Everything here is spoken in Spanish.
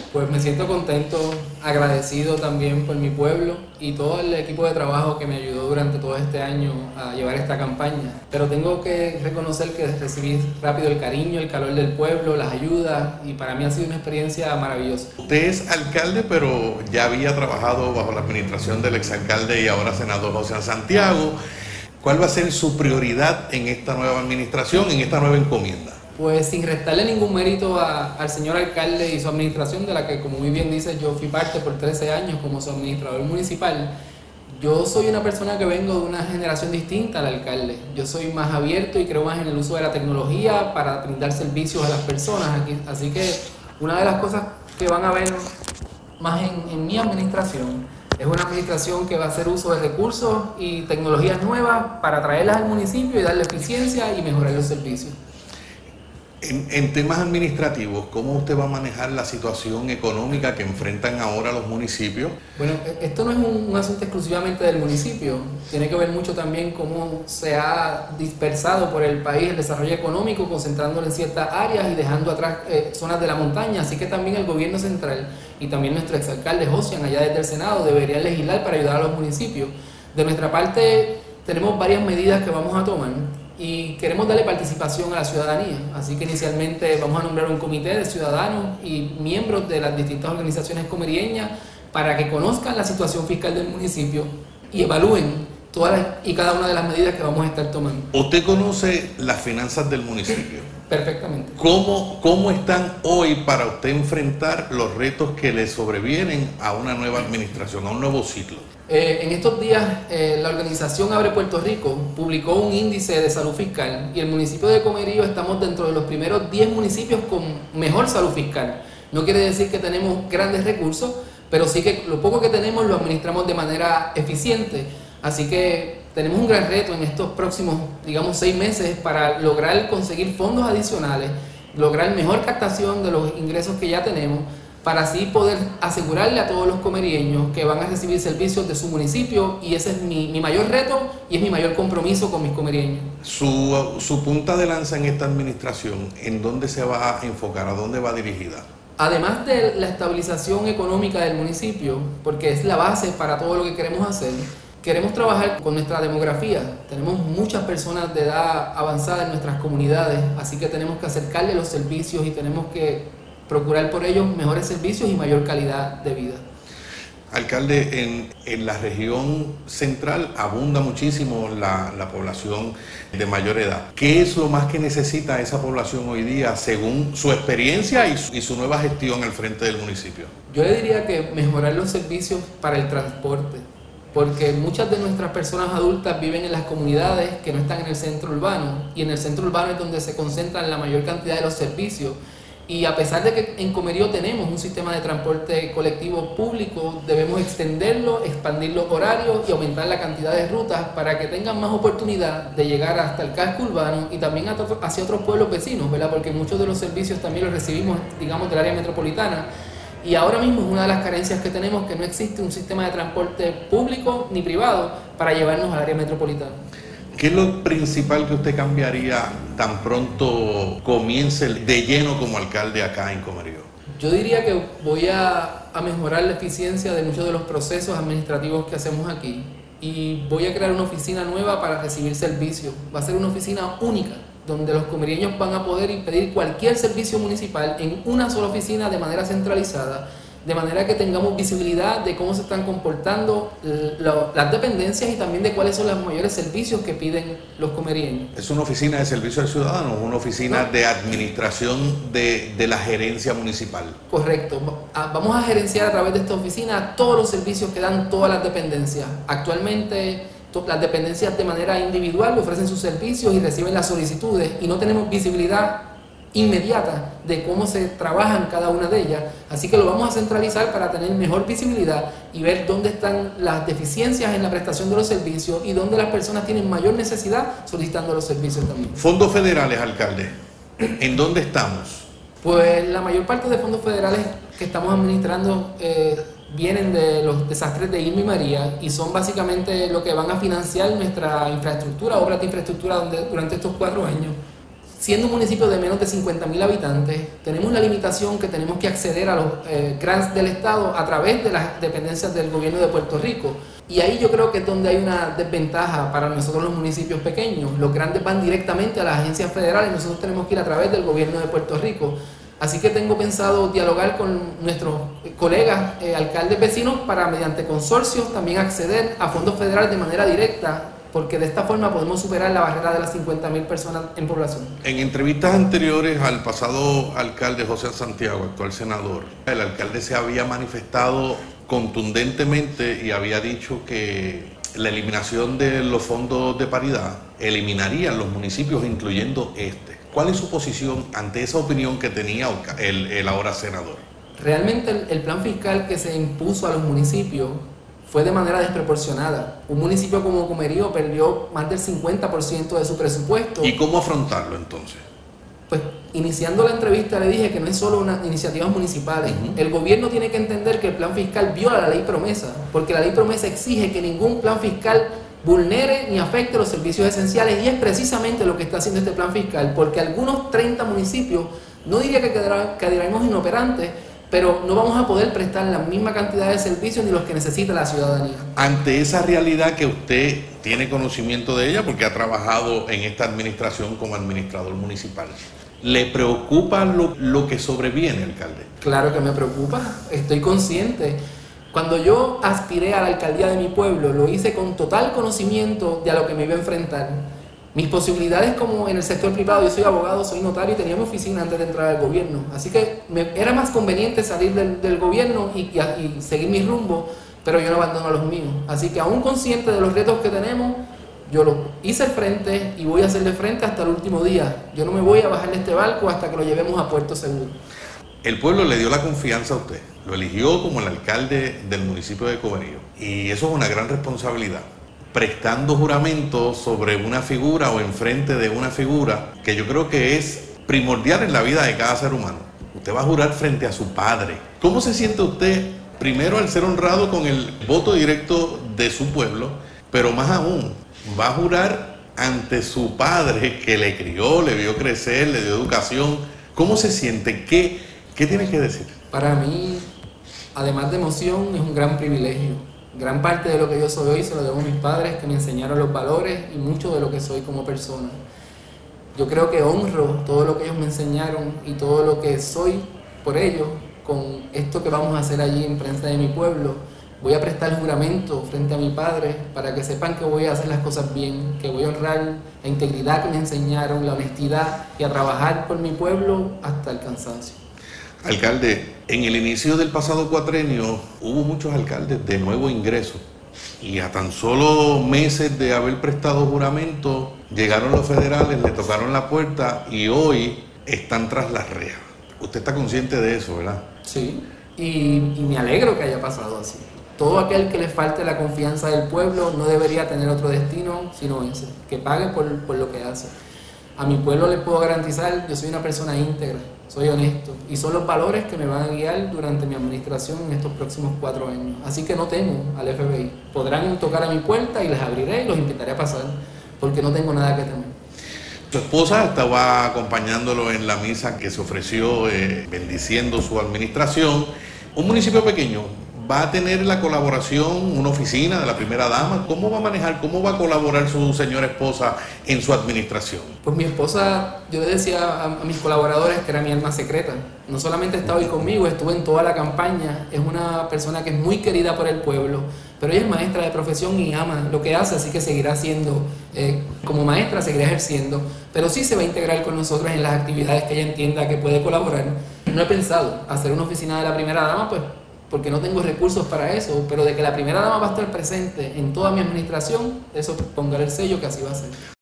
Pues me siento contento, agradecido también por mi pueblo y todo el equipo de trabajo que me ayudó durante todo este año a llevar esta campaña. Pero tengo que reconocer que recibí rápido el cariño, el calor del pueblo, las ayudas, y para mí ha sido una experiencia maravillosa. Usted es alcalde, pero ya había trabajado bajo la administración del exalcalde y ahora senador José Santiago. ¿Cuál va a ser su prioridad en esta nueva administración, en esta nueva encomienda? Pues sin restarle ningún mérito al señor alcalde y su administración, de la que, como muy bien dice, yo fui parte por 13 años como su administrador municipal. Yo soy una persona que vengo de una generación distinta al alcalde. Yo soy más abierto y creo más en el uso de la tecnología para brindar servicios a las personas aquí. Así que una de las cosas que van a ver más en mi administración es una administración que va a hacer uso de recursos y tecnologías nuevas para traerlas al municipio y darle eficiencia y mejorar los servicios. En temas administrativos, ¿cómo usted va a manejar la situación económica que enfrentan ahora los municipios? Bueno, esto no es un asunto exclusivamente del municipio, tiene que ver mucho también cómo se ha dispersado por el país el desarrollo económico, concentrándolo en ciertas áreas y dejando atrás zonas de la montaña, así que también el gobierno central y también nuestro exalcalde Josian, allá desde el Senado, debería legislar para ayudar a los municipios. De nuestra parte, tenemos varias medidas que vamos a tomar y queremos darle participación a la ciudadanía, así que inicialmente vamos a nombrar un comité de ciudadanos y miembros de las distintas organizaciones comerieñas para que conozcan la situación fiscal del municipio y evalúen todas y cada una de las medidas que vamos a estar tomando. ¿Usted conoce las finanzas del municipio? Perfectamente. ¿Cómo están hoy para usted enfrentar los retos que le sobrevienen a una nueva administración, a un nuevo ciclo? En estos días, la organización Abre Puerto Rico publicó un índice de salud fiscal y el municipio de Comerío estamos dentro de los primeros 10 municipios con mejor salud fiscal. No quiere decir que tenemos grandes recursos, pero sí que lo poco que tenemos lo administramos de manera eficiente. Así que tenemos un gran reto en estos próximos, 6 meses para lograr conseguir fondos adicionales, lograr mejor captación de los ingresos que ya tenemos, para así poder asegurarle a todos los comerieños que van a recibir servicios de su municipio, y ese es mi mayor reto y es mi mayor compromiso con mis comerieños. Su punta de lanza en esta administración, ¿en dónde se va a enfocar? ¿A dónde va dirigida? Además de la estabilización económica del municipio, porque es la base para todo lo que queremos hacer, queremos trabajar con nuestra demografía. Tenemos muchas personas de edad avanzada en nuestras comunidades, así que tenemos que acercarle los servicios y tenemos que procurar por ellos mejores servicios y mayor calidad de vida. Alcalde, en la región central abunda muchísimo la población de mayor edad. ¿Qué es lo más que necesita esa población hoy día según su experiencia y su nueva gestión al frente del municipio? Yo le diría que mejorar los servicios para el transporte, porque muchas de nuestras personas adultas viven en las comunidades que no están en el centro urbano, y en el centro urbano es donde se concentran la mayor cantidad de los servicios. Y a pesar de que en Comerío tenemos un sistema de transporte colectivo público, debemos extenderlo, expandir los horarios y aumentar la cantidad de rutas para que tengan más oportunidad de llegar hasta el casco urbano y también hacia otros pueblos vecinos, ¿verdad? Porque muchos de los servicios también los recibimos, del área metropolitana. Y ahora mismo es una de las carencias que tenemos, que no existe un sistema de transporte público ni privado para llevarnos al área metropolitana. ¿Qué es lo principal que usted cambiaría tan pronto comience de lleno como alcalde acá en Comerío? Yo diría que voy a mejorar la eficiencia de muchos de los procesos administrativos que hacemos aquí, y voy a crear una oficina nueva para recibir servicios. Va a ser una oficina única, donde los comerieños van a poder pedir cualquier servicio municipal en una sola oficina de manera centralizada, de manera que tengamos visibilidad de cómo se están comportando las dependencias y también de cuáles son los mayores servicios que piden los comerieños. ¿Es una oficina de servicio al ciudadano, una oficina de administración de la gerencia municipal? Correcto. Vamos a gerenciar a través de esta oficina todos los servicios que dan todas las dependencias. Actualmente las dependencias de manera individual ofrecen sus servicios y reciben las solicitudes, y no tenemos visibilidad inmediata de cómo se trabajan cada una de ellas, así que lo vamos a centralizar para tener mejor visibilidad y ver dónde están las deficiencias en la prestación de los servicios y dónde las personas tienen mayor necesidad solicitando los servicios también. Fondos federales, alcalde, ¿en dónde estamos? Pues la mayor parte de fondos federales que estamos administrando vienen de los desastres de Irma y María, y son básicamente lo que van a financiar nuestra infraestructura, obras de infraestructura durante estos 4 años. siendo un municipio de menos de 50.000 habitantes, tenemos la limitación que tenemos que acceder a los grants del Estado a través de las dependencias del gobierno de Puerto Rico. Y ahí yo creo que es donde hay una desventaja para nosotros los municipios pequeños. Los grandes van directamente a las agencias federales y nosotros tenemos que ir a través del gobierno de Puerto Rico. Así que tengo pensado dialogar con nuestros colegas alcaldes vecinos para, mediante consorcios, también acceder a fondos federales de manera directa, porque de esta forma podemos superar la barrera de las 50.000 personas en población. En entrevistas anteriores al pasado alcalde José Santiago, actual senador, el alcalde se había manifestado contundentemente y había dicho que la eliminación de los fondos de paridad eliminaría los municipios, incluyendo este. ¿Cuál es su posición ante esa opinión que tenía el ahora senador? Realmente el plan fiscal que se impuso a los municipios fue de manera desproporcionada. Un municipio como Comerío perdió más del 50% de su presupuesto. ¿Y cómo afrontarlo entonces? Pues iniciando la entrevista le dije que no es solo unas iniciativas municipales. El gobierno tiene que entender que el plan fiscal viola la ley promesa, porque la ley promesa exige que ningún plan fiscal vulnere ni afecte los servicios esenciales, y es precisamente lo que está haciendo este plan fiscal, porque algunos 30 municipios, no diría que quedaremos inoperantes, pero no vamos a poder prestar la misma cantidad de servicios ni los que necesita la ciudadanía. Ante esa realidad que usted tiene conocimiento de ella porque ha trabajado en esta administración como administrador municipal, ¿le preocupa lo que sobreviene, alcalde? Claro que me preocupa, estoy consciente. Cuando yo aspiré a la alcaldía de mi pueblo, lo hice con total conocimiento de a lo que me iba a enfrentar. Mis posibilidades como en el sector privado, yo soy abogado, soy notario y tenía mi oficina antes de entrar al gobierno. Así que era más conveniente salir del gobierno y seguir mi rumbo, pero yo no abandono a los míos. Así que aún consciente de los retos que tenemos, yo lo hice al frente y voy a hacerle frente hasta el último día. Yo no me voy a bajar de este barco hasta que lo llevemos a puerto seguro. El pueblo le dio la confianza a usted, lo eligió como el alcalde del municipio de Comerío, y eso es una gran responsabilidad. Prestando juramento sobre una figura o enfrente de una figura que yo creo que es primordial en la vida de cada ser humano. Usted va a jurar frente a su padre. ¿Cómo se siente usted, primero, al ser honrado con el voto directo de su pueblo, pero más aún, va a jurar ante su padre que le crió, le vio crecer, le dio educación? ¿Cómo se siente? ¿Qué tiene que decir? Para mí, además de emoción, es un gran privilegio. Gran parte de lo que yo soy hoy se lo debo a mis padres, que me enseñaron los valores y mucho de lo que soy como persona. Yo creo que honro todo lo que ellos me enseñaron y todo lo que soy por ellos con esto que vamos a hacer allí en prensa de mi pueblo. Voy a prestar juramento frente a mi padre para que sepan que voy a hacer las cosas bien, que voy a honrar la integridad que me enseñaron, la honestidad, y a trabajar por mi pueblo hasta el cansancio. Alcalde, en el inicio del pasado cuatrenio hubo muchos alcaldes de nuevo ingreso y a tan solo meses de haber prestado juramento llegaron los federales, le tocaron la puerta y hoy están tras las rejas. Usted está consciente de eso, ¿verdad? Sí, y me alegro que haya pasado así. Todo aquel que le falte la confianza del pueblo no debería tener otro destino sino ese, que pague por lo que hace. A mi pueblo le puedo garantizar, yo soy una persona íntegra, soy honesto, y son los valores que me van a guiar durante mi administración en estos próximos 4 años. Así que no temo al FBI. Podrán tocar a mi puerta y les abriré y los invitaré a pasar, porque no tengo nada que temer. Su esposa estaba acompañándolo en la misa que se ofreció, bendiciendo su administración. Un municipio pequeño va a tener la colaboración, una oficina de la primera dama. ¿Cómo va a manejar, cómo va a colaborar su señora esposa en su administración? Pues mi esposa, yo le decía a mis colaboradores que era mi alma secreta. No solamente está hoy conmigo, estuve en toda la campaña. Es una persona que es muy querida por el pueblo, pero ella es maestra de profesión y ama lo que hace, así que seguirá siendo, como maestra seguirá ejerciendo, pero sí se va a integrar con nosotros en las actividades que ella entienda que puede colaborar. No he pensado hacer una oficina de la primera dama, pues porque no tengo recursos para eso, pero de que la primera dama va a estar presente en toda mi administración, eso pondré el sello que así va a ser.